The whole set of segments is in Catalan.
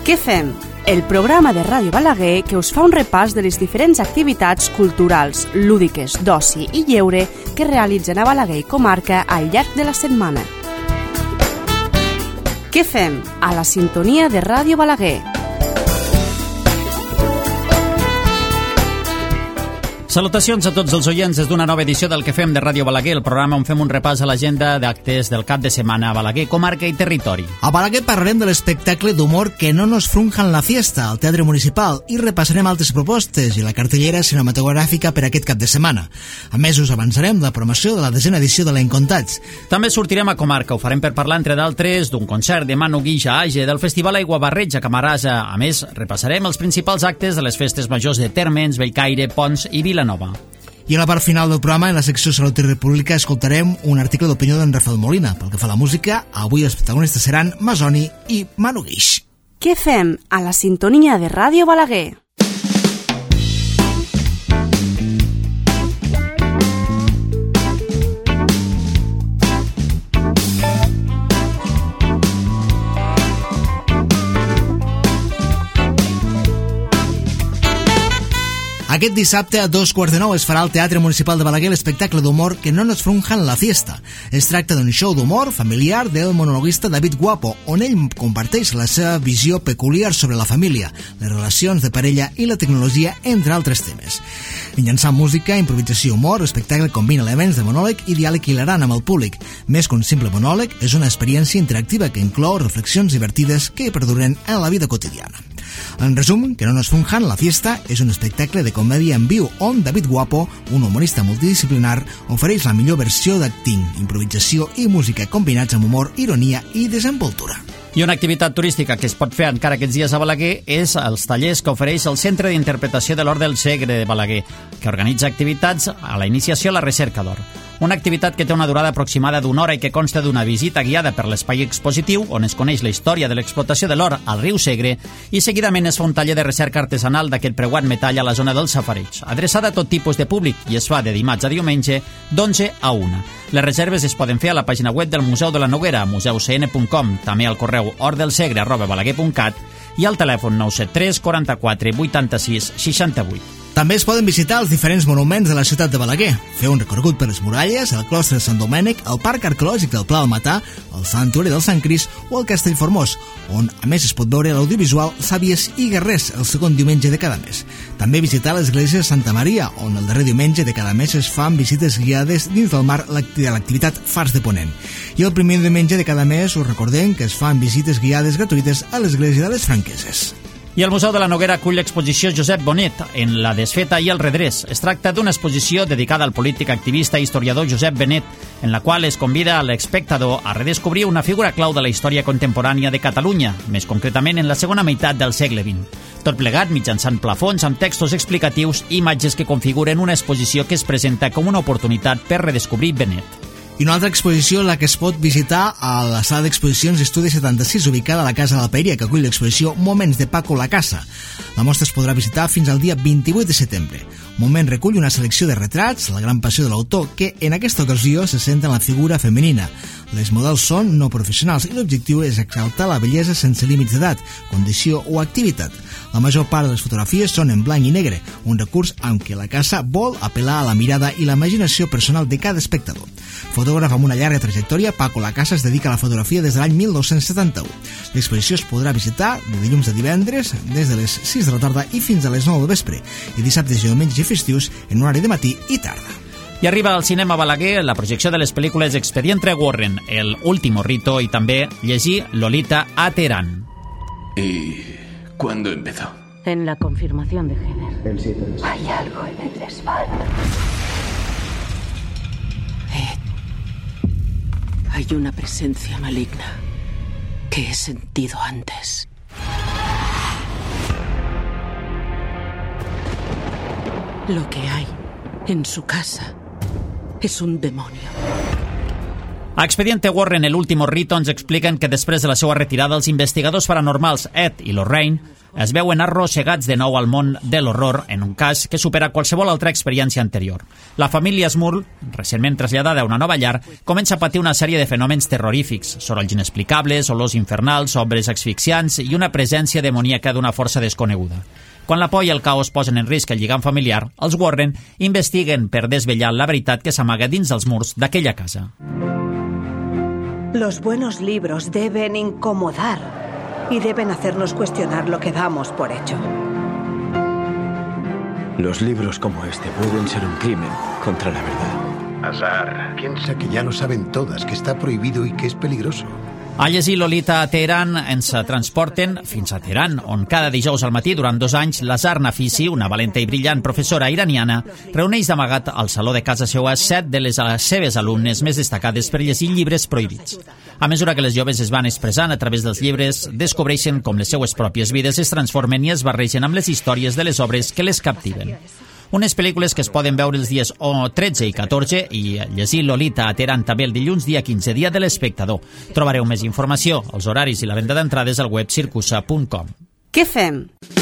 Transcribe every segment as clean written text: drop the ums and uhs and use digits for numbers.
Què fem? El programa de Ràdio Balaguer que us fa un repàs de les diferents activitats culturals, lúdiques, d'oci i lleure que realitzen a Balaguer i comarca al llarg de la setmana. Què fem? A la sintonia de Ràdio Balaguer. Salutacions a tots els oients des d'una nova edició del Que fem de Ràdio Balaguer, el programa on fem un repàs a l'agenda d'actes del cap de setmana a Balaguer, comarca i territori. A Balaguer parlarem de l'espectacle d'humor Que no nos frunjan la fiesta al Teatre Municipal i repassarem altres propostes i la cartellera cinematogràfica per aquest cap de setmana. A més, us avançarem la promoció de la 10ª edició de l'Encontats. També sortirem a comarca, ho farem per parlar, entre d'altres, d'un concert de Manu Guix a Age, del Festival Aigua Barreig a Camarasa. A més, repassarem els principals actes de les festes majors de Térmens, Bellcaire, Pons i Vilanova. I a la part final del programa, en la secció Salut i República, escoltarem un article d'opinió d'en Rafael Molina. Pel que fa a la música, avui els protagonistes seran Masoni i Manu Guix. Què fem? A la sintonia de Ràdio Balaguer. Aquest dissabte a 8:15 es farà al Teatre Municipal de Balaguer l'espectacle d'humor Que no nos frunjan la fiesta. Es tracta d'un show d'humor familiar del monologuista David Guapo, on ell comparteix la seva visió peculiar sobre la família, les relacions de parella i la tecnologia, entre altres temes. Mitjançant música, improvisació i humor, l'espectacle combina elements de monòleg i diàleg hilarant amb el públic. Més que un simple monòleg, és una experiència interactiva que inclou reflexions divertides que perduren en la vida quotidiana. En resum, Que no nos frunjan la fiesta és un espectacle de comèdia en viu on David Guapo, un humorista multidisciplinar, ofereix la millor versió d'acting, improvisació i música combinats amb humor, ironia i desenvoltura. I una activitat turística que es pot fer encara aquests dies a Balaguer és els tallers que ofereix el Centre d'Interpretació de l'Hort del Segre de Balaguer, que organitza activitats a la iniciació a la recerca d'or. Una activitat que té una durada aproximada d'una hora i que consta d'una visita guiada per l'espai expositiu, on es coneix la història de l'explotació de l'or al riu Segre, i seguidament es fa un taller de recerca artesanal d'aquest preuat metall a la zona del Safareig, adreçada a tot tipus de públic i es fa de dimarts a diumenge d'11 a 1. Les reserves es poden fer a la pàgina web del Museu de la Noguera, museucn.com, també al correu hortdelsegre@balaguer.cat i al telèfon 973 44 86 68. També es poden visitar els diferents monuments de la ciutat de Balaguer, fer un recorregut per les muralles, el claustre de Sant Domènec, el Parc Arqueològic del Pla del Matà, el Santuari del Sant Cris o el Castell Formós, on a més es pot veure l'audiovisual Sàvies i Guerrers el segon diumenge de cada mes. També visitar l'església de Santa Maria, on el darrer diumenge de cada mes es fan visites guiades dins del mar de l'activitat Fars de Ponent. I el primer diumenge de cada mes us recordem que es fan visites guiades gratuïtes a l'església de les Franqueses. I el Museu de la Noguera acull l'exposició Josep Bonet, en la desfeta i el redrés. Es tracta d'una exposició dedicada al polític, activista i historiador Josep Benet, en la qual es convida a l'espectador a redescobrir una figura clau de la història contemporània de Catalunya, més concretament en la segona meitat del segle XX. Tot plegat mitjançant plafons amb textos explicatius i imatges que configuren una exposició que es presenta com una oportunitat per redescobrir Benet. I una altra exposició, la que es pot visitar a la sala d'exposicions Estudi 76, ubicada a la Casa de la Paeria, que acull l'exposició Moments de Paco la Casa. La mostra es podrà visitar fins al dia 28 de setembre. Moment recull una selecció de retrats, la gran passió de l'autor, que en aquesta ocasió se centra en la figura femenina. Les models són no professionals i l'objectiu és exaltar la bellesa sense límits d'edat, condició o activitat. La major part de les fotografies són en blanc i negre, un recurs amb què la casa vol apel·lar a la mirada i la imaginació personal de cada espectador. Fotògraf amb una llarga trajectòria, Paco la Casa es dedica a la fotografia des de l'any 1971. L'exposició es podrà visitar de dilluns a divendres, des de les 6 de la tarda i fins a les 9 del vespre, i dissabtes i diumenges i festius en horari de matí i tarda. I arriba al cinema Balaguer la projecció de les pel·lícules Expediente Warren, El último rito i també llegir Lolita a Teherán. ¿Y cuándo empezó? En la confirmación de Heather. El 7 de Hay algo en el desván. Hay una presencia maligna que he sentido antes. Lo que hay en su casa es un demonio. A Expediente Warren, el último rito, ens expliquen que després de la seva retirada, els investigadors paranormals Ed i Lorraine es veuen arrossegats de nou al món de l'horror en un cas que supera qualsevol altra experiència anterior. La família Smurl, recentment traslladada a una nova llar, comença a patir una sèrie de fenòmens terrorífics, sorolls inexplicables, olors infernals, ombres asfixiants i una presència demoníaca d'una força desconeguda. Quan la por i el caos posen en risc el lligam familiar, els Warren investiguen per desvetllar la veritat que s'amaga dins dels murs d'aquella casa. Los buenos libros deben incomodar y deben hacernos cuestionar lo que damos por hecho. Los libros como este pueden ser un crimen contra la verdad. Azar piensa que ya lo saben todas, que está prohibido y que es peligroso. A llegir Lolita a Teheran ens transporten fins a Teheran, on cada dijous al matí, durant 2 anys, l'Azhar Nafisi, una valenta i brillant professora iraniana, reuneix d'amagat al saló de casa seva 7 de les seves alumnes més destacades per llegir llibres prohibits. A mesura que les joves es van expressant a través dels llibres, descobreixen com les seues pròpies vides es transformen i es barregen amb les històries de les obres que les captiven. Unes pel·lícules que es poden veure els dies 13 i 14 i llegir Lolita a Teheran també el dilluns dia 15, dia de l'espectador. Trobareu més informació, els horaris i la venda d'entrades al web circusa.com. Què fem?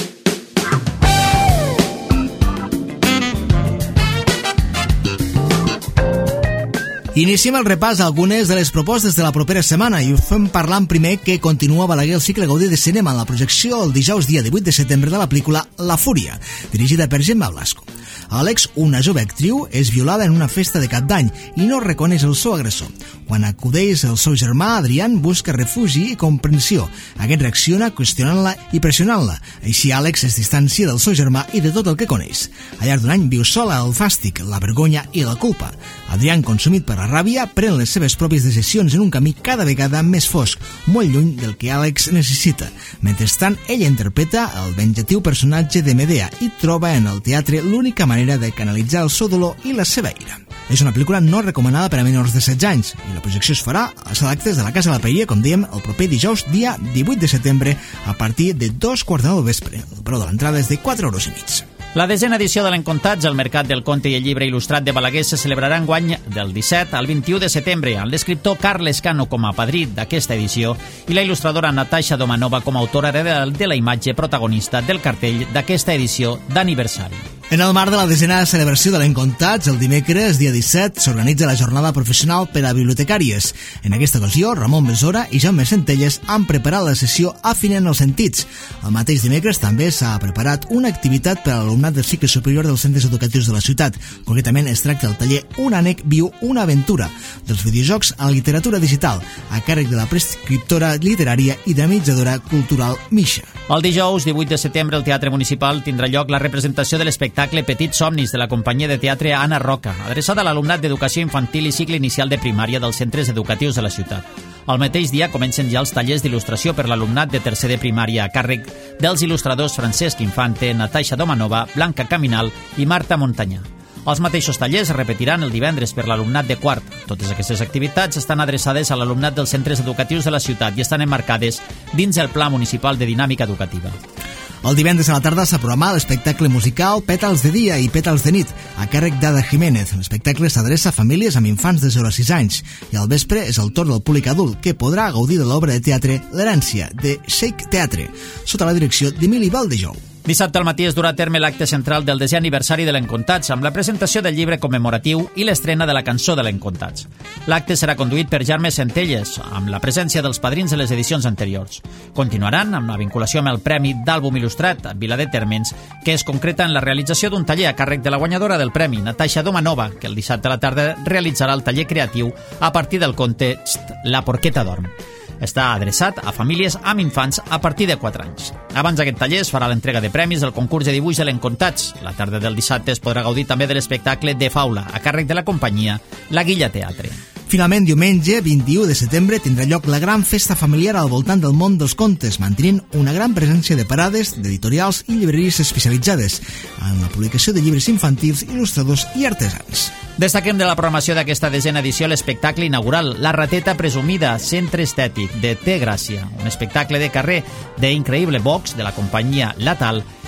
Iniciem el repàs d'algunes de les propostes de la propera setmana i ho fem parlant primer que continua a Balaguer el cicle Gaudí de cinema en la projecció el dijous dia 18 de setembre de la pel·lícula La Fúria, dirigida per Gemma Blasco. Àlex, una jove actriu, és violada en una festa de cap d'any i no reconeix el seu agressor. Quan acudeix el seu germà, Adrián busca refugi i comprensió. Aquest reacciona qüestionant-la i pressionant-la. Així Àlex es distancia del seu germà i de tot el que coneix. Al llarg d'un any viu sola el fàstic, la vergonya i la culpa. Adrián, consumit per la ràbia, pren les seves pròpies decisions en un camí cada vegada més fosc, molt lluny del que Àlex necessita. Mentrestant, ella interpreta el venjatiu personatge de Medea i troba en el teatre l'única manera de canalitzar el seu dolor i la seva ira. És una pel·lícula no recomanada per a menors de 16 anys i la projecció es farà a la sala d'actes de la Casa de la Paeria, com dèiem, el proper dijous, dia 18 de setembre, a partir de 2:15 del vespre. El preu de l'entrada és de 4,5 €. La 10a edició de l'Encontats, el Mercat del Conte i el Llibre Il·lustrat de Balaguer, se celebrarà enguany del 17 al 21 de setembre, amb l'escriptor Carles Cano com a padrí d'aquesta edició i la il·lustradora Natasha Domanova com a autora de la imatge protagonista del cartell d'aquesta edició d'aniversari. En el marc de la 10a celebració de l'Encontats, el dimecres, dia 17, s'organitza la jornada professional per a bibliotecàries. En aquesta ocasió, Ramon Besora i Jaume Centelles han preparat la sessió Afinant els sentits. El mateix dimecres també s'ha preparat una activitat per a l'alumnat del cicle superior dels centres educatius de la ciutat. Concretament es tracta del taller Un ànec viu una aventura, dels videojocs a la literatura digital, a càrrec de la prescriptora literària i dramatitzadora cultural Misha. El dijous, 18 de setembre, al Teatre Municipal tindrà lloc la representació de l'espectacle Petits Somnis de la companyia de teatre Anna Roca, adreçada a l'alumnat d'educació infantil i cicle inicial de primària dels centres educatius de la ciutat. El mateix dia comencen ja els tallers d'il·lustració per l'alumnat de tercer de primària a càrrec dels il·lustradors Francesc Infante, Natasha Domanova, Blanca Caminal i Marta Montanyà. Els mateixos tallers es repetiran el divendres per l'alumnat de quart. Totes aquestes activitats estan adreçades a l'alumnat dels centres educatius de la ciutat i estan emmarcades dins el Pla Municipal de Dinàmica Educativa. El divendres a la tarda s'ha programat l'espectacle musical Pètals de dia i Pètals de nit, a càrrec d'Ada Jiménez. L'espectacle s'adreça a famílies amb infants de 0 a 6 anys i al vespre és el torn del públic adult, que podrà gaudir de l'obra de teatre L'herència, de Shake Teatre, sota la direcció d'Emili Valdejou. Dissabte al matí es durà a terme l'acte central del 10è aniversari de l'Encontats, amb la presentació del llibre commemoratiu i l'estrena de la cançó de l'Encontats. L'acte serà conduït per Jaume Centelles, amb la presència dels padrins de les edicions anteriors. Continuaran amb la vinculació amb el Premi d'Àlbum Il·lustrat a Vila de Térmens, que es concreta en la realització d'un taller a càrrec de la guanyadora del premi, Natasha Domanova, que el dissabte a la tarda realitzarà el taller creatiu a partir del conte La porqueta dorm. Està adreçat a famílies amb infants a partir de 4 anys. Abans d'aquest taller es farà l'entrega de premis del concurs de dibuix de l'Encontats. La tarda del dissabte es podrà gaudir també de l'espectacle de Faula, a càrrec de la companyia La Guilla Teatre. Finalment, diumenge, 21 de setembre, tindrà lloc la gran festa familiar al voltant del món dels contes, mantenint una gran presència de parades, d'editorials i llibreries especialitzades en la publicació de llibres infantils, il·lustradors i artesans. Destaquem de la programació d'aquesta 10a edició l'espectacle inaugural La rateta presumida, centre estètic de Té Gràcia, un espectacle de carrer d'Increïble Box de la companyia Latal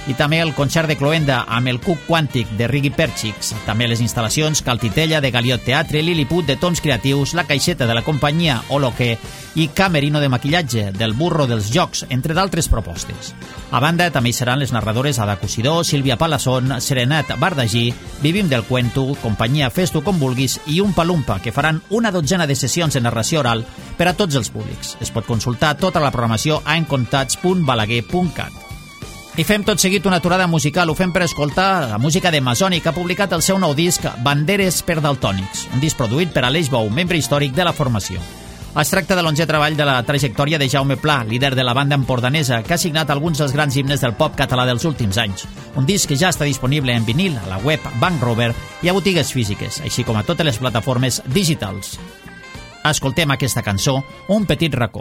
i també el concert de Cloenda amb el Cuc Quàntic de Rigui Perchix, també les instal·lacions Caltitella de Galiot Teatre, Lilliput de Toms Creatius, La Caixeta de la companyia Oloque i Camerino de Maquillatge del Burro dels Jocs, entre d'altres propostes. A banda, també hi seran les narradores Ada Cosidó, Sílvia Palasson, Serenat Bardagí, Vivim del Cuento, companyia Fes-tu com vulguis i un Palumpa, que faran una dotzena de sessions de narració oral per a tots els públics. Es pot consultar tota la programació a encontats.balaguer.cat. I fem tot seguit una aturada musical, ho fem per escoltar la música de Masonic, que ha publicat el seu nou disc Banderes per Daltònics, un disc produït per Aleix Bou, membre històric de la formació. Es tracta de l'11è treball de la trajectòria de Jaume Pla, líder de la banda empordanesa, que ha signat alguns dels grans himnes del pop català dels últims anys. Un disc que ja està disponible en vinil a la web Bank Rover i a botigues físiques, així com a totes les plataformes digitals. Escoltem aquesta cançó, Un petit racó.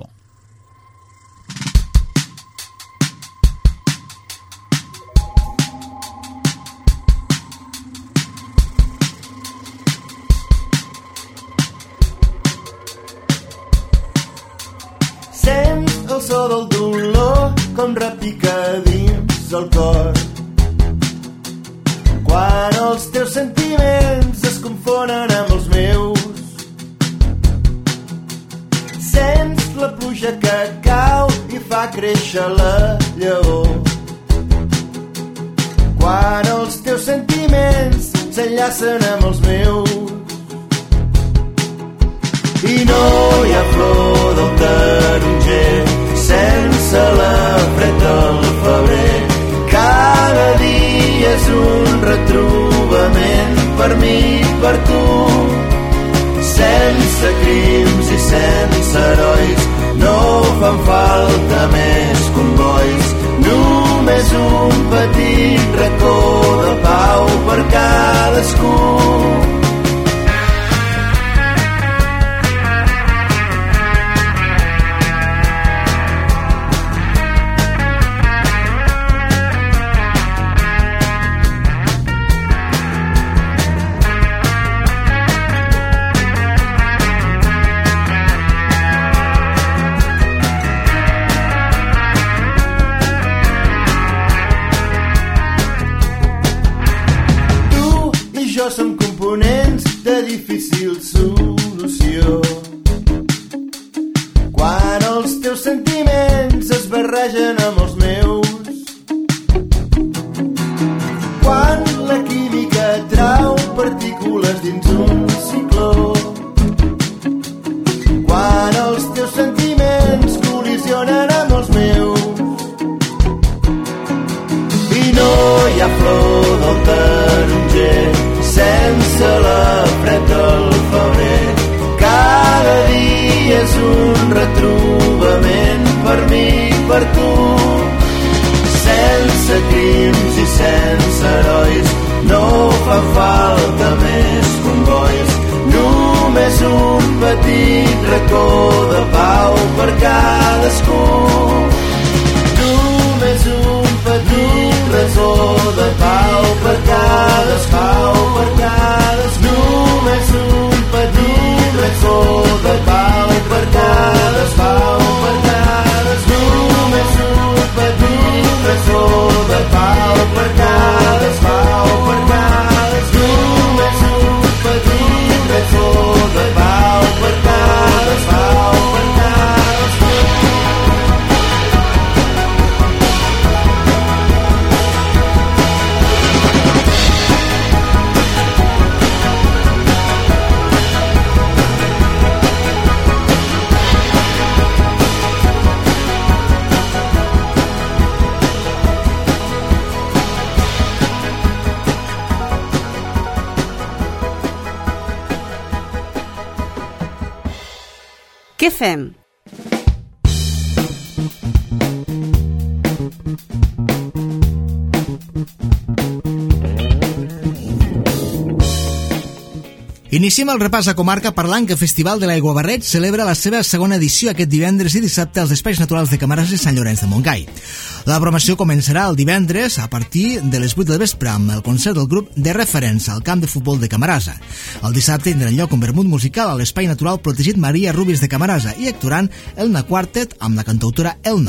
El so del dolor com repica dins el cor. Quan els teus sentiments es confonen amb els meus, sents la pluja que cau i fa créixer la llavor. Quan els teus sentiments s'enllacen amb els meus i no hi ha flor del taronger sense la fred del febrer. Cada dia és un retrobament per mi i per tu, sense crims i sense herois. No fan falta més combois, només un petit racó de pau per cadascú. Som components de difícil solució. Quan els teus sentiments es barregen amb els meus, quan la química trau partícules dins un cicló, quan els teus sentiments col·lisionen amb els meus i no hi ha flor del taronger sense la fred del febrer. Cada dia és un retrobament per mi i per tu, sense crims i sense herois. No fa falta més combois, només un petit racó de pau per cadascú. Només un petit racó de pau per cadascú. Només un petit racó de pau per cadascú. Només un petit racó de pau per cadascú. Només un petit racó de pau per cadascú. Què fem? Iniciem el repàs a comarca parlant que el Festival de l'Aiguabarreig celebra la seva segona edició aquest divendres i dissabte als Espais Naturals de Camarasa i Sant Llorenç de Montgai. La programació començarà el divendres a partir de les 8 del vespre amb el concert del grup de referència al camp de futbol de Camarasa. El dissabte tindrà lloc un vermut musical a l'Espai Natural Protegit Maria Rubis de Camarasa i actuaran Elna Quartet amb la cantautora Elna. A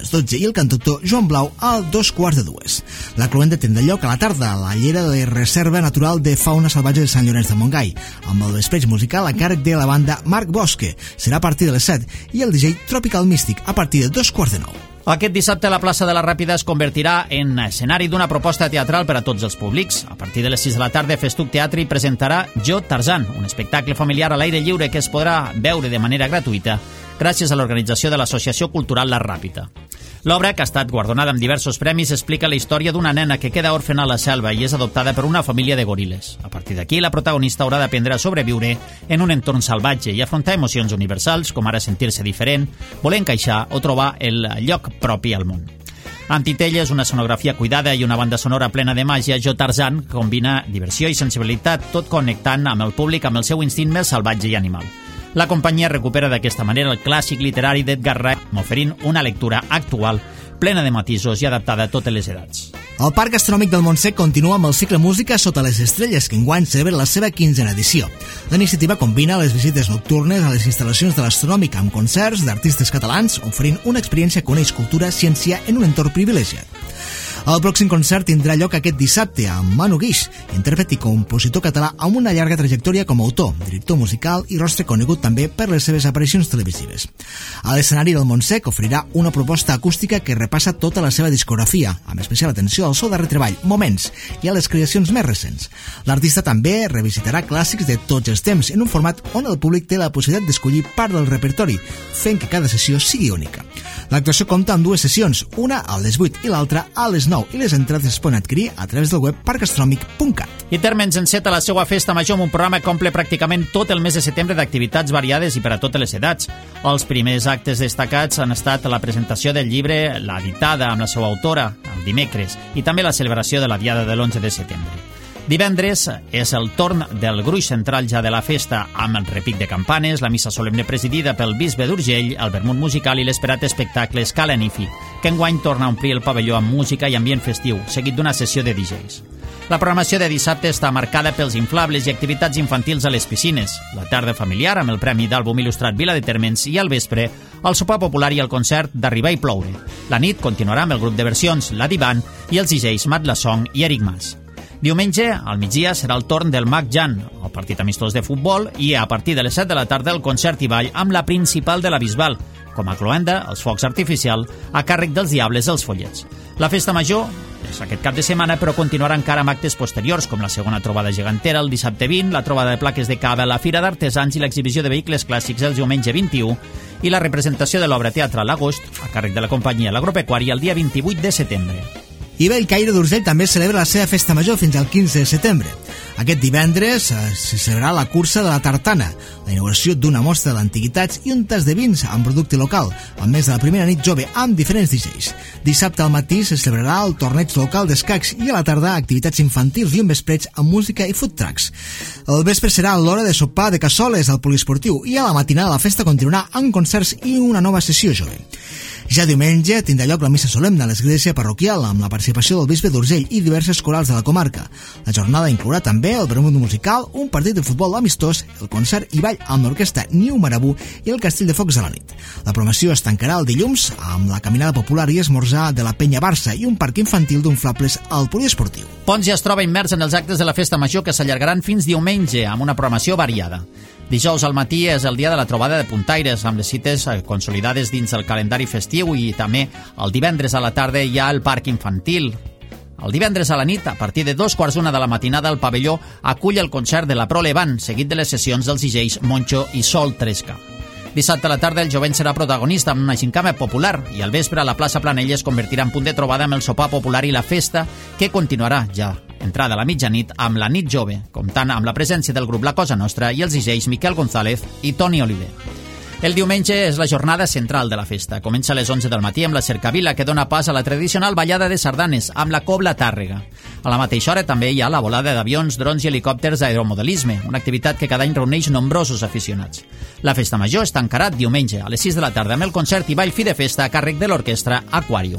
les 12 i el cantautor Joan Blau a 2:15. La cloenda tindrà lloc a la tarda a la llera de Reserva Natural de Fauna Salvatge de Sant Llorenç de Montgai, amb el vespreig musical a càrrec de la banda Marc Bosque. Serà a partir de les 7 i el DJ Tropical Mystic a partir de 2:15. Aquest dissabte la plaça de la Ràpita es convertirà en escenari d'una proposta teatral per a tots els públics. A partir de les 6 de la tarda, Festuc Teatre presentarà Jo Tarzan, un espectacle familiar a l'aire lliure que es podrà veure de manera gratuïta gràcies a l'organització de l'Associació Cultural La Ràpita. L'obra, que ha estat guardonada amb diversos premis, explica la història d'una nena que queda òrfena a la selva i és adoptada per una família de goril·les. A partir d'aquí, la protagonista haurà d'aprendre a sobreviure en un entorn salvatge i afrontar emocions universals, com ara sentir-se diferent, voler encaixar o trobar el lloc propi al món. Amb titelles, una escenografia cuidada i una banda sonora plena de màgia, Jo Tarzan combina diversió i sensibilitat, tot connectant amb el públic amb el seu instint més salvatge i animal. La companyia recupera d'aquesta manera el clàssic literari d'Edgar Wright, oferint una lectura actual, plena de matisos i adaptada a totes les edats. El Parc Gastronòmic del Montsec continua amb el cicle Música sota les estrelles, que enguany celebra la seva 15a edició. La iniciativa combina les visites nocturnes a les instal·lacions de l'Astronòmic amb concerts d'artistes catalans, oferint una experiència que uneix cultura, ciència en un entorn privilegiat. El pròxim concert tindrà lloc aquest dissabte amb Manu Guix, intèrpret i compositor català amb una llarga trajectòria com a autor, director musical i rostre conegut també per les seves aparicions televisives. A l'escenari del Montsec oferirà una proposta acústica que repassa tota la seva discografia, amb especial atenció al seu darrer treball, Moments, i a les creacions més recents. L'artista també revisitarà clàssics de tots els temps en un format on el públic té la possibilitat d'escollir part del repertori, fent que cada sessió sigui única. L'actuació compta amb dues sessions, una a les 8 i l'altra a les 9, i les entrades es poden adquirir a través del web parcastronòmic.cat. I Térmens enceta la seva festa major amb un programa que omple pràcticament tot el mes de setembre d'activitats variades i per a totes les edats. Els primers actes destacats han estat la presentació del llibre La Ditada amb la seva autora, el dimecres, i també la celebració de la diada de l'11 de setembre. Divendres és el torn del gruix central ja de la festa, amb el repic de campanes, la missa solemne presidida pel bisbe d'Urgell, el vermut musical i l'esperat espectacle Scala Nifi, que enguany torna a omplir el pavelló amb música i ambient festiu, seguit d'una sessió de DJs. La programació de dissabte està marcada pels inflables i activitats infantils a les piscines, la tarda familiar amb el Premi d'Àlbum Il·lustrat Vila de Térmens i al vespre el sopar popular i el concert d'Arribar i ploure. La nit continuarà amb el grup de versions La Divan i els DJs Matt La Song i Eric Mas. Diumenge, al migdia, serà el torn del Mag Jan, el partit amistós de futbol, i a partir de les 7 de la tarda el concert i ball amb la principal de la Bisbal, com a cloenda, els focs artificials, a càrrec dels Diables dels Follets. La festa major és aquest cap de setmana, però continuarà encara amb actes posteriors, com la segona trobada gegantera el dissabte 20, la trobada de plaques de cava, la fira d'artesans i l'exhibició de vehicles clàssics el diumenge 21 i la representació de l'obra teatral l'agost, a càrrec de la companyia L'Agropecuària, el dia 28 de setembre. I Bellcaire d'Urgell també celebra la seva festa major fins al 15 de setembre. Aquest divendres se celebrarà la cursa de la tartana, la inauguració d'una mostra d'antiguitats i un tas de vins amb producte local, a més de la primera nit jove amb diferents DJs. Dissabte al matí se celebrarà el torneig local d'escacs i a la tarda activitats infantils i un vespreig amb música i food trucks. El vespre serà l'hora de sopar de cassoles al poliesportiu i a la matinada la festa continuarà amb concerts i una nova sessió jove. Ja diumenge tindrà lloc la missa solemne a l'església parroquial amb la participació del bisbe d'Urgell i diverses corals de la comarca. La jornada inclourà també el vermut musical, un partit de futbol amistós, el concert i ball amb l'orquestra Niu Marabú i el Castell de Focs a la nit. La programació es tancarà el dilluns amb la caminada popular i esmorzar de la Penya Barça i un parc infantil d'inflables al poliesportiu. Pons ja es troba immers en els actes de la festa major que s'allargaran fins diumenge amb una programació variada. Dijous al matí és el dia de la trobada de puntaires, amb les cites consolidades dins el calendari festiu, i també el divendres a la tarda hi ha el parc infantil. El divendres a la nit, a partir de 2:15 de la matinada, el pavelló acull el concert de la Pro Levant, seguit de les sessions dels DJs Moncho i Sol Tresca. Dissabte a la tarda el jovent serà protagonista amb una gincama popular i al vespre a la plaça Planella es convertirà en punt de trobada amb el sopar popular i la festa, que continuarà ja entrada a la mitjanit amb la nit jove, comptant amb la presència del grup La Cosa Nostra i els DJs Miquel González i Toni Oliver. El diumenge és la jornada central de la festa. Comença a les 11 del matí amb la cercavila, que dona pas a la tradicional ballada de sardanes amb la Cobla Tàrrega. A la mateixa hora també hi ha la volada d'avions, drons i helicòpters d'aeromodelisme, una activitat que cada any reuneix nombrosos aficionats. La festa major es tancarà diumenge a les 6 de la tarda amb el concert i ball fi de festa a càrrec de l'orquestra Aquarium.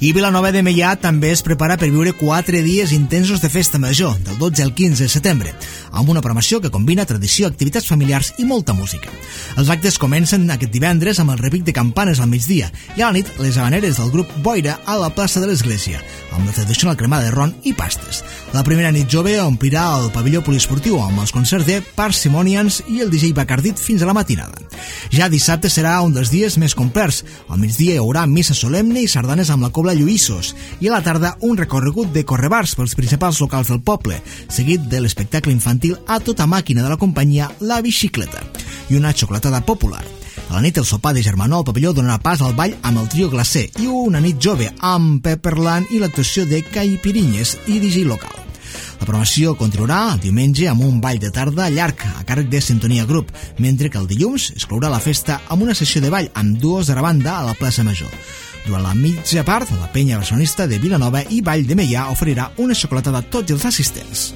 I Vilanova de Meià també es prepara per viure 4 dies intensos de festa major, del 12 al 15 de setembre, amb una programació que combina tradició, activitats familiars i molta música. Els actes comencen aquest divendres amb el repic de campanes al migdia i a la nit les habaneres del grup Boira a la plaça de l'Església, amb la tradicional cremada de ron i pastes. La primera nit jove omplirà el pavelló poliesportiu amb els concerts de Parsimonians i el DJ Bacardit fins a la matinada. Ja dissabte serà un dels dies més complerts. Al migdia hi haurà missa solemne i sardanes amb la cobla Lluïssos i a la tarda un recorregut de correbars pels principals locals del poble, seguit de l'espectacle infantil a tota màquina de la companyia La Bicicleta i una xocolatada popular. A la nit el sopar de germanor al pavelló donarà pas al ball amb el trio Glacé i una nit jove amb Pepperland i l'actuació de Caipirinyes i DJ local. La programació continuarà diumenge amb un ball de tarda llarg a càrrec de Sintonia Group, mentre que el dilluns es clourà la festa amb una sessió de ball amb duos de la banda a la plaça Major. Durant la mitja part, la penya barcelonista de Vilanova i Vall de Meià oferirà una xocolatada a tots els assistents.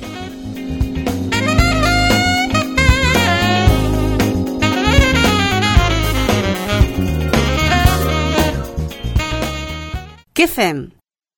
Què fem?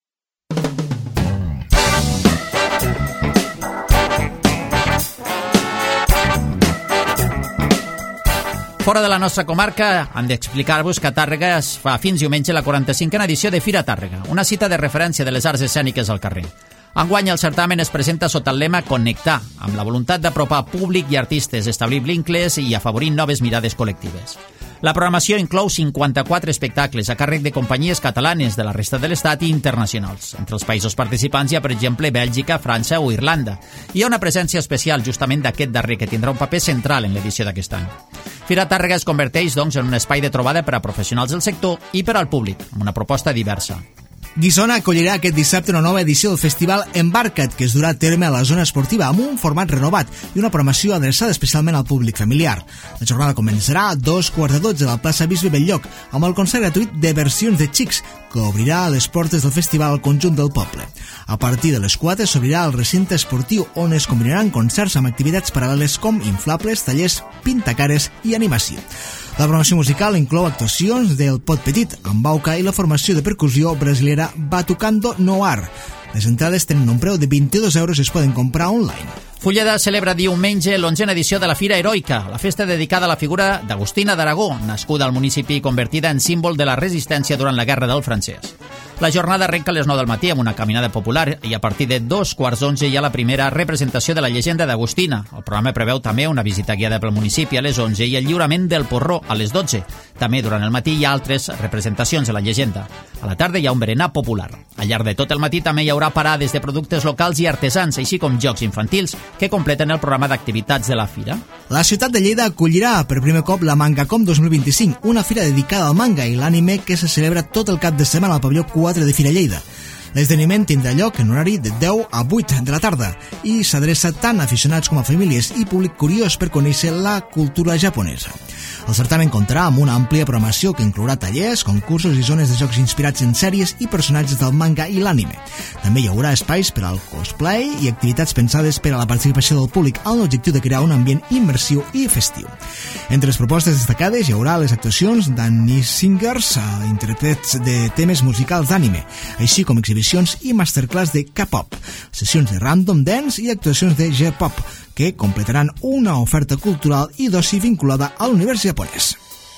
Fora de la nostra comarca, hem d'explicar-vos que a Tàrrega es fa fins diumenge la 45a edició de Fira Tàrrega, una cita de referència de les arts escèniques al carrer. Enguany el certamen es presenta sota el lema Connectar, amb la voluntat d'apropar públic i artistes, establir vincles i afavorir noves mirades col·lectives. La programació inclou 54 espectacles a càrrec de companyies catalanes de la resta de l'Estat i internacionals. Entre els països participants hi ha, per exemple, Bèlgica, França o Irlanda. Hi ha una presència especial justament d'aquest darrer, que tindrà un paper central en l'edició d'aquest any. Fira Tàrrega es converteix, doncs, en un espai de trobada per a professionals del sector i per al públic, amb una proposta diversa. Guissona acollirà aquest dissabte una nova edició del festival Embarca't, que es durà a terme a la zona esportiva amb un format renovat i una programació adreçada especialment al públic familiar. La jornada començarà a 2:15 a la plaça Bisbe Belllloc amb el concert gratuït de Versions de Xics, que obrirà les portes del festival al conjunt del poble. A partir de les 4 s'obrirà el recinte esportiu, on es combinaran concerts amb activitats paral·leles com inflables, tallers, pintacares i animació. La programació musical inclou actuacions del Pot Petit, amb Bauca i la formació de percussió brasilera Batucando Noir. Les entrades tenen un preu de 22 euros i es poden comprar online. Fulleda celebra diumenge l'11a edició de la Fira Heroica, la festa dedicada a la figura d'Agustina d'Aragó, nascuda al municipi i convertida en símbol de la resistència durant la Guerra del Francès. La jornada arrenca a les 9 del matí amb una caminada popular i a partir de 2:15 hi ha la primera representació de la llegenda d'Agustina. El programa preveu també una visita guiada pel municipi a les 11 i el lliurament del porró a les 12. També durant el matí hi ha altres representacions de la llegenda. A la tarda hi ha un berenar popular. Al llarg de tot el matí també hi haurà parades de productes locals i artesans, així com jocs infantils que completen el programa d'activitats de la fira. La ciutat de Lleida acollirà per primer cop la MangaCom 2025, una fira dedicada al manga i l'anime que se celebra tot el cap de setmana al pavelló 4 de Fira Lleida. L'esdeveniment tindrà lloc en horari de 10 a 8 de la tarda i s'adreça tant a aficionats com a famílies i públic curiós per conèixer la cultura japonesa. El certamen comptarà amb una àmplia programació que inclourà tallers, concursos i zones de jocs inspirats en sèries i personatges del manga i l'anime. També hi haurà espais per al cosplay i activitats pensades per a la participació del públic amb l'objectiu de crear un ambient immersiu i festiu. Entre les propostes destacades hi haurà les actuacions d'Annie Singers, intèrprets de temes musicals d'anime, així com exhibicions i masterclass de K-pop, sessions de random dance i actuacions de J-pop, que completaran una oferta cultural i d'oci vinculada a l'univers japonès.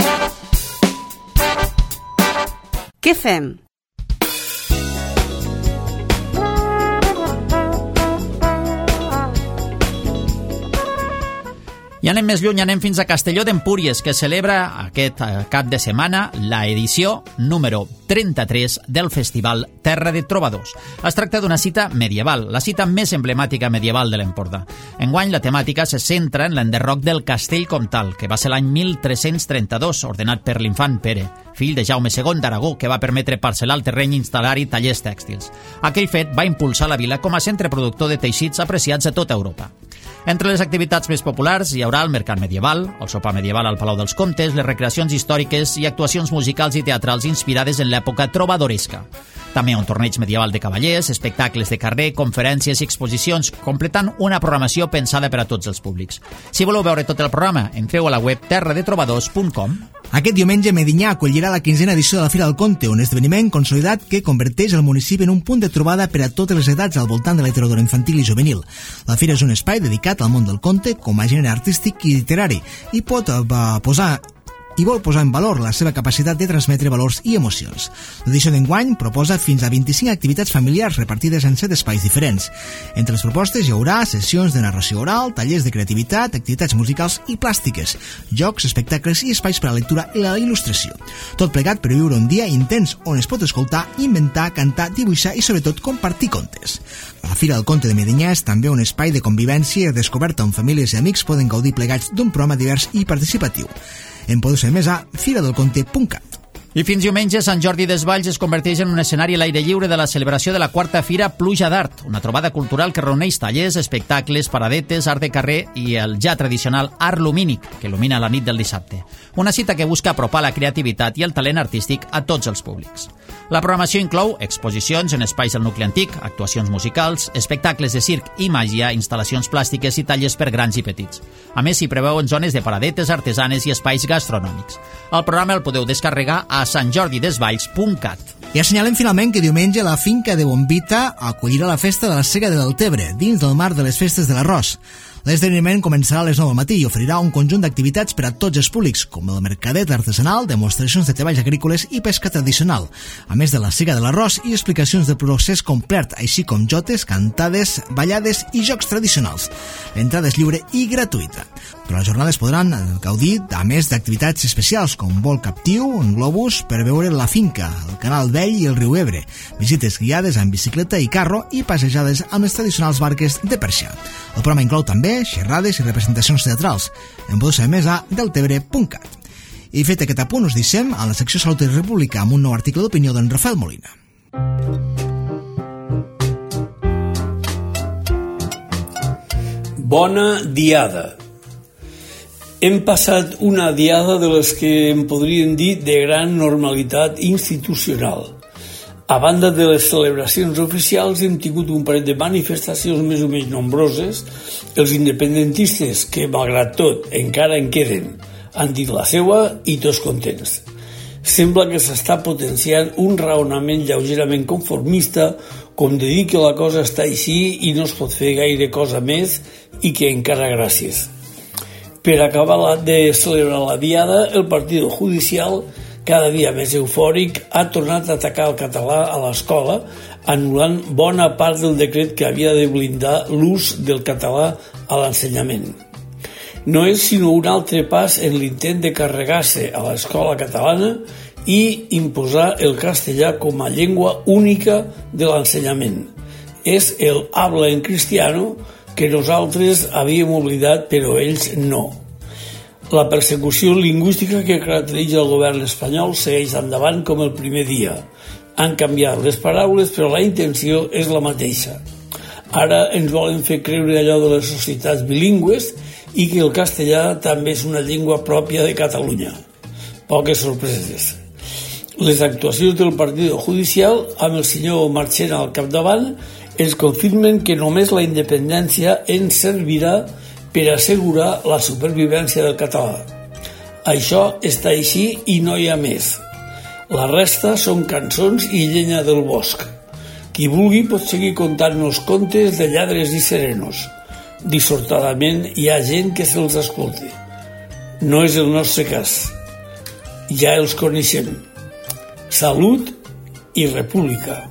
Què fem? I anem més lluny, anem fins a Castelló d'Empúries, que celebra aquest cap de setmana la edició número 33 del Festival Terra de Trobadors. Es tracta d'una cita medieval, la cita més emblemàtica medieval de l'Empordà. Enguany la temàtica se centra en l'enderroc del castell comtal, que va ser l'any 1332, ordenat per l'infant Pere, fill de Jaume II d'Aragó, que va permetre parcel·lar el terreny i instal·lar-hi tallers tèxtils. Aquell fet va impulsar la vila com a centre productor de teixits apreciats a tota Europa. Entre les activitats més populars hi haurà el mercat medieval, el sopar medieval al Palau dels Comtes, les recreacions històriques i actuacions musicals i teatrals inspirades en l'època trobadoresca. També un torneig medieval de cavallers, espectacles de carrer, conferències i exposicions, completant una programació pensada per a tots els públics. Si voleu veure tot el programa, entreu a la web terradetrobadors.com. Aquest diumenge Medinyà acollirà la 15a edició de la Fira del Conte, un esdeveniment consolidat que converteix el municipi en un punt de trobada per a totes les edats al voltant de la literatura infantil i juvenil. La fira és un espai dedicat al món del conte com a gènere artístic i literari i vol posar en valor la seva capacitat de transmetre valors i emocions. L'edició d'enguany proposa fins a 25 activitats familiars repartides en 7 espais diferents. Entre les propostes hi haurà sessions de narració oral, tallers de creativitat, activitats musicals i plàstiques, jocs, espectacles i espais per a la lectura i la il·lustració. Tot plegat per viure un dia intens on es pot escoltar, inventar, cantar, dibuixar i sobretot compartir contes. La Fira del Conte de Medinyà és també un espai de convivència i descoberta on famílies i amics poden gaudir plegats d'un programa divers i participatiu. En podeu saber més a firadelconte.cat. I fins diumenge, Sant Jordi Desvalls es converteix en un escenari a l'aire lliure de la celebració de la 4a Fira Pluja d'Art, una trobada cultural que reuneix tallers, espectacles, paradetes, art de carrer i el ja tradicional art lumínic, que il·lumina la nit del dissabte. Una cita que busca apropar la creativitat i el talent artístic a tots els públics. La programació inclou exposicions en espais del nucli antic, actuacions musicals, espectacles de circ i màgia, instal·lacions plàstiques i tallers per grans i petits. A més, s'hi preveuen zones de paradetes artesanes i espais gastronòmics. El programa el podeu descarregar a santjordidesvalls.cat. I assenyalem finalment que diumenge la finca de Bombita acollirà la festa de la Sega de Deltebre, dins del marc de les festes de l'arròs. L'esdeveniment començarà a les 9 del matí i oferirà un conjunt d'activitats per a tots els públics, com el mercadet artesanal, demostracions de treballs agrícoles i pesca tradicional, a més de la sega de l'arròs i explicacions del procés complet, així com jotes, cantades, ballades i jocs tradicionals. L'entrada és lliure i gratuïta. Durant la jornada es podran gaudir, a més d'activitats especials com vol captiu, un globus per veure la finca, el canal Vell i el riu Ebre, visites guiades amb bicicleta i carro i passejades amb les tradicionals barques de perxa. El programa inclou també xerrades i representacions teatrals. En podeu saber més a deltebre.cat. I fet aquest apunt, us deixem a la secció Salut i República amb un nou article d'opinió d'en Rafael Molina. Bona diada. Hem passat una diada de les que en podríem dir de gran normalitat institucional. A banda de les celebracions oficials, hem tingut un parell de manifestacions més o menys nombroses. Els independentistes, que malgrat tot encara en queden, han dit la seua i tots contents. Sembla que s'està potenciant un raonament lleugerament conformista, com de dir que la cosa està així i no es pot fer gaire cosa més i que encara gràcies. Per acabar de celebrar la diada, el Partido Judicial, cada dia més eufòric, ha tornat a atacar el català a l'escola, anul·lant bona part del decret que havia de blindar l'ús del català a l'ensenyament. No és sinó un altre pas en l'intent de carregar-se a l'escola catalana i imposar el castellà com a llengua única de l'ensenyament. És el habla en cristiano que nosaltres havíem oblidat, però ells no. La persecució lingüística que caracteritza el govern espanyol segueix endavant com el primer dia. Han canviat les paraules, però la intenció és la mateixa. Ara ens volen fer creure allò de les societats bilingües i que el castellà també és una llengua pròpia de Catalunya. Poques sorpreses. Les actuacions del Partido Judicial, amb el senyor Marchena al capdavant, ens confirmen que només la independència ens servirà per assegurar la supervivència del català. Això està així i no hi ha més. La resta són cançons i llenya del bosc. Qui vulgui pot seguir contant-nos contes de lladres i serenos. Dissortadament hi ha gent que se'ls escolti. No és el nostre cas. Ja els coneixem. Salut i república.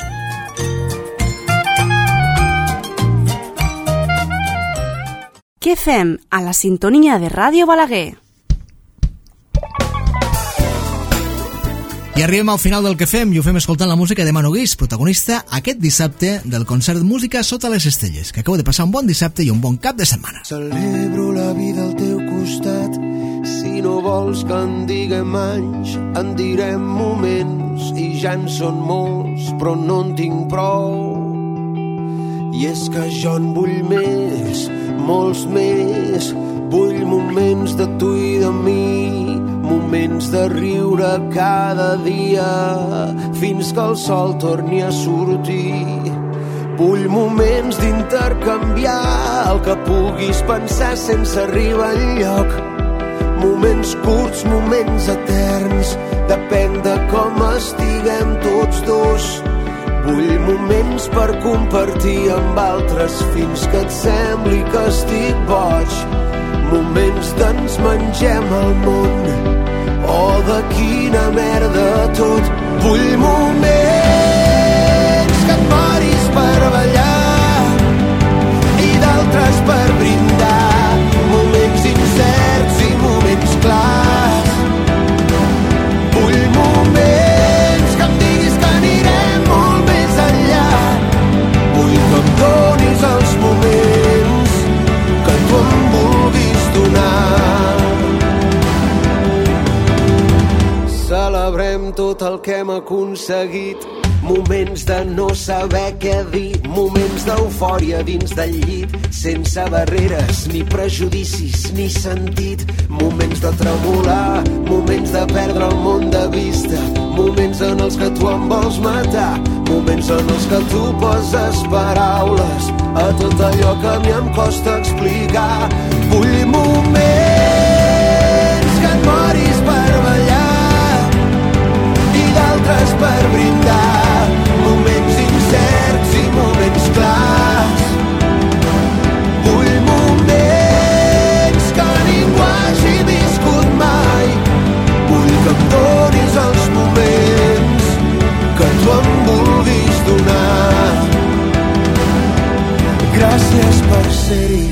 Què fem a la sintonia de Ràdio Balaguer? I arribem al final del que fem i ho fem escoltant la música de Manu Guix, protagonista aquest dissabte del concert Música sota les estrelles, que acabo de passar un bon dissabte i un bon cap de setmana. Celebro la vida al teu costat, si no vols que en diguem anys, en direm moments, i ja en són molts, però no en tinc prou. I és que jo en vull més, molts més, vull moments de tu i de mi, moments de riure cada dia, fins que el sol torni a sortir. Vull moments d'intercanviar el que puguis pensar sense arribar enlloc, moments curts, moments eterns, depèn de com estiguem tots dos. Vull moments per compartir amb altres fins que et sembli que estic boig. Moments d'ens mengem el món o de quina merda tot. Vull moments que et moris per ballar i d'altres per brindar. Moments incerts i moments clars. Vull moments que em diguis que anirem molt més enllà. Vull que em donis els moments que tu em vulguis donar. Celebrem tot el que hem aconseguit. Moments de no saber què dir, moments d'eufòria dins del llit, sense barreres, ni prejudicis, ni sentit. Moments de tremolar, moments de perdre el món de vista, moments en els que tu em vols matar, moments en els que tu poses paraules a tot allò que a mi em costa explicar. Vull moments que et moris per ballar i d'altres per brindar. Moments incerts i moments clars. Vull moments que ningú hagi viscut mai. Vull que em donis els moments que tu em vulguis donar. Gràcies per ser-hi,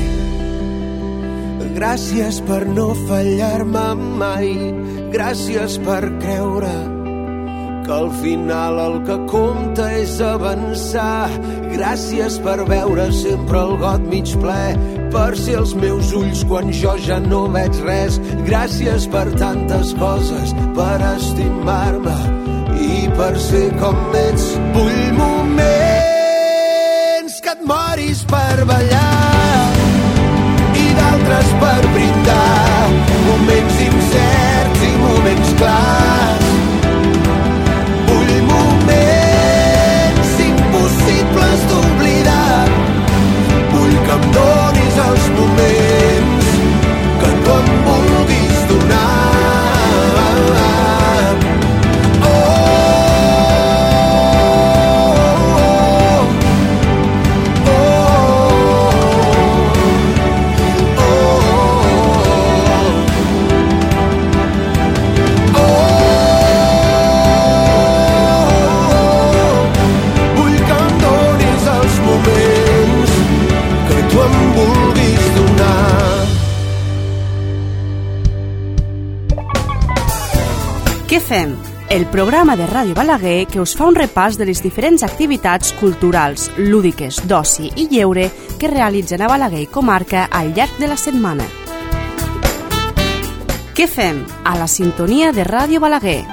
gràcies per no fallar-me mai, gràcies per creure que al final el que compta és avançar. Gràcies per veure sempre el got mig ple, per ser els meus ulls quan jo ja no veig res. Gràcies per tantes coses, per estimar-me i per ser com ets. Vull moments que et moris per ballar i d'altres per brindar. Moments incerts i moments clars. Moments impossibles d'oblidar. Vull que em donis els moments que tu em vulguis donar. Oh, oh, oh, oh, oh, oh. Què fem? El programa de Ràdio Balaguer que us fa un repàs de les diferents activitats culturals, lúdiques, d'oci i lleure que realitzen a Balaguer i comarca al llarg de la setmana. Què fem? A la sintonia de Ràdio Balaguer.